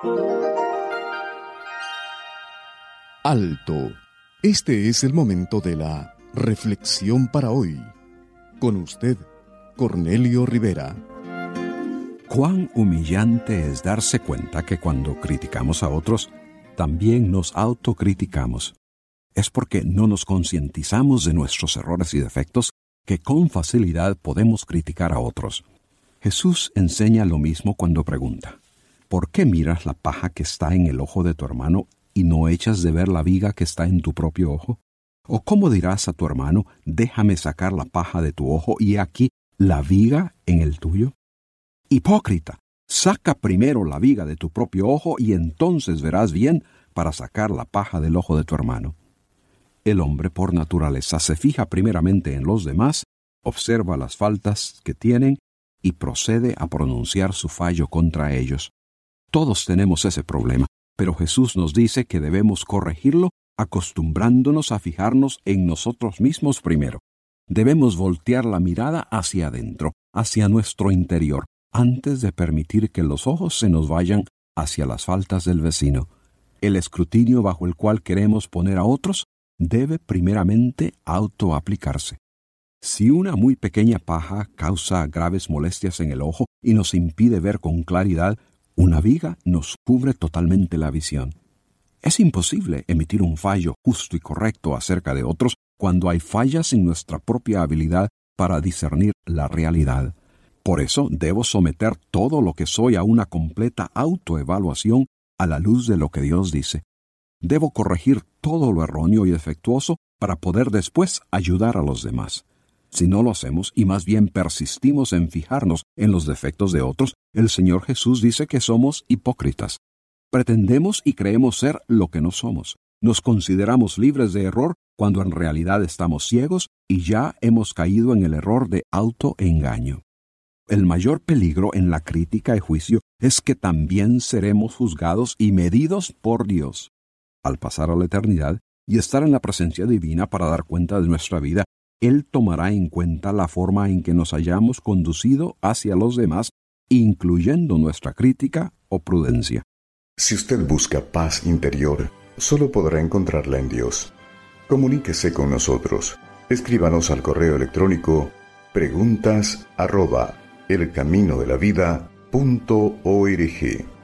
Alto. Este es el momento de la reflexión para hoy. Con usted, Cornelio Rivera. Cuán humillante es darse cuenta que cuando criticamos a otros, también nos autocriticamos. Es porque no nos concientizamos de nuestros errores y defectos que con facilidad podemos criticar a otros. Jesús enseña lo mismo cuando pregunta: ¿por qué miras la paja que está en el ojo de tu hermano y no echas de ver la viga que está en tu propio ojo? ¿O cómo dirás a tu hermano: déjame sacar la paja de tu ojo y aquí la viga en el tuyo? Hipócrita, saca primero la viga de tu propio ojo y entonces verás bien para sacar la paja del ojo de tu hermano. El hombre por naturaleza se fija primeramente en los demás, observa las faltas que tienen y procede a pronunciar su fallo contra ellos. Todos tenemos ese problema, pero Jesús nos dice que debemos corregirlo acostumbrándonos a fijarnos en nosotros mismos primero. Debemos voltear la mirada hacia adentro, hacia nuestro interior, antes de permitir que los ojos se nos vayan hacia las faltas del vecino. El escrutinio bajo el cual queremos poner a otros debe primeramente autoaplicarse. Si una muy pequeña paja causa graves molestias en el ojo y nos impide ver con claridad, una viga nos cubre totalmente la visión. Es imposible emitir un fallo justo y correcto acerca de otros cuando hay fallas en nuestra propia habilidad para discernir la realidad. Por eso debo someter todo lo que soy a una completa autoevaluación a la luz de lo que Dios dice. Debo corregir todo lo erróneo y defectuoso para poder después ayudar a los demás. Si no lo hacemos y más bien persistimos en fijarnos en los defectos de otros, el Señor Jesús dice que somos hipócritas. Pretendemos y creemos ser lo que no somos. Nos consideramos libres de error cuando en realidad estamos ciegos y ya hemos caído en el error de autoengaño. El mayor peligro en la crítica y juicio es que también seremos juzgados y medidos por Dios. Al pasar a la eternidad y estar en la presencia divina para dar cuenta de nuestra vida, Él tomará en cuenta la forma en que nos hayamos conducido hacia los demás, incluyendo nuestra crítica o prudencia. Si usted busca paz interior, solo podrá encontrarla en Dios. Comuníquese con nosotros. Escríbanos al correo electrónico preguntas@elcaminodelavida.org.